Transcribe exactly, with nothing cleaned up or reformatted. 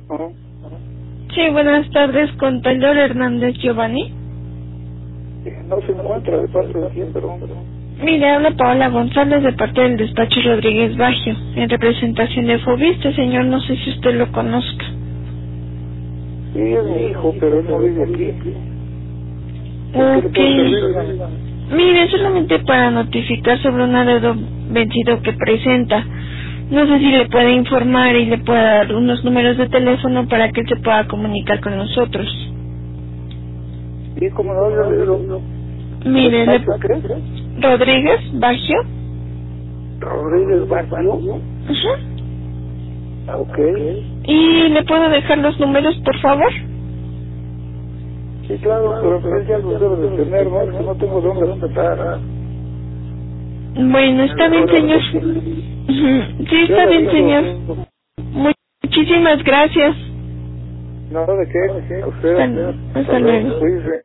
Ajá. Sí, buenas tardes, con Taylor Hernández Giovanni. Eh, No se encuentra de parte de quién, pero... Mire, habla Paola González de parte del despacho Rodríguez Baggio, en representación de Fobi. Este señor, no sé si usted lo conozca. Sí, es mi hijo, pero él no vive aquí. Ok. Mire, solamente para notificar sobre un adeudo vencido que presenta. No sé si le puede informar y le puede dar unos números de teléfono para que él se pueda comunicar con nosotros. Sí, como no, yo le digo... Mire, le... ¿Qué? Rodríguez Baggio. Rodríguez Baggio. Ajá. Ok. ¿Y le puedo dejar los números, por favor? Sí, claro, pero él ya los debe de tener, ¿no? Es que no tengo dónde empezar. Bueno, está bien, señor. Ujú. Sí, está bien, señor. Muchísimas gracias. No, ¿de qué? Usted. Hasta, hasta luego. Cuídese.